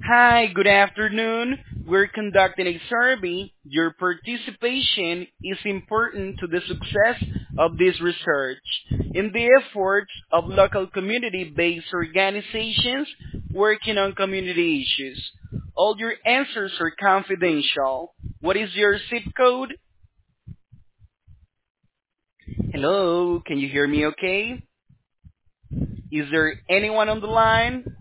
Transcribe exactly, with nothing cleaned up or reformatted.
Hi, good afternoon. We're conducting a survey. Your participation is important to the success of this research. In the efforts of local community-based organizations working on community issues, all your answers are confidential. What is your zip code? Hello, can you hear me okay? Is there anyone on the line?